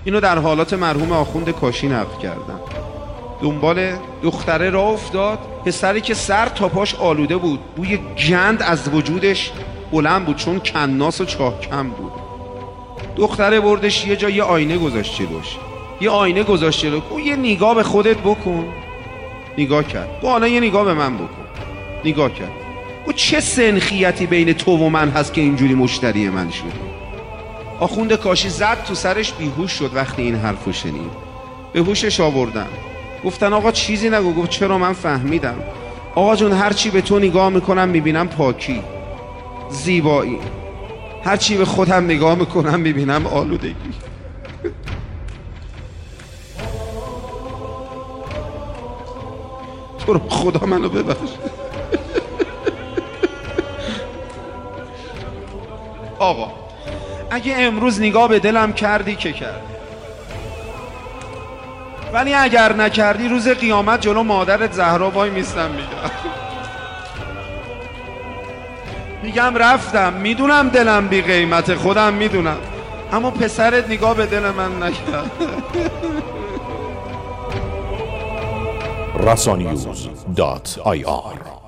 اینو در حالات مرحوم آخوند کاشی نقل کردن. دنبال دختره راه افتاد، پسری که سر تا پاش آلوده بود، بوی گند از وجودش بلند بود چون کناس و چاکم بود. دختره بردش یه جا، یه آینه گذاشت جلوش، یه نگاه به خودت بکن. نگاه کرد. حالا یه نگاه به من بکن. نگاه کرد. چه سنخیتی بین تو و من هست که اینجوری مشتری من شدی؟ آخوند کاشی زد تو سرش، بیهوش شد. وقتی این حرفو شنید به هوشش آوردن. گفتن آقا چیزی نگو. گفت چرا؟ من فهمیدم آقا جون، هر چی به تو نگاه میکنم میبینم پاکی، زیبایی، هر چی به خودم نگاه میکنم میبینم آلودگی. تو رو خدا منو ببخش. آقا اگه امروز نگاه به دلم کردی که کردی، ولی اگر نکردی روز قیامت جلو مادرت زهرا وای میستم میگم رفتم. میدونم دلم بی قیمت، خودم میدونم، اما پسرت نگاه به دل من نکرد. rasaninews.ir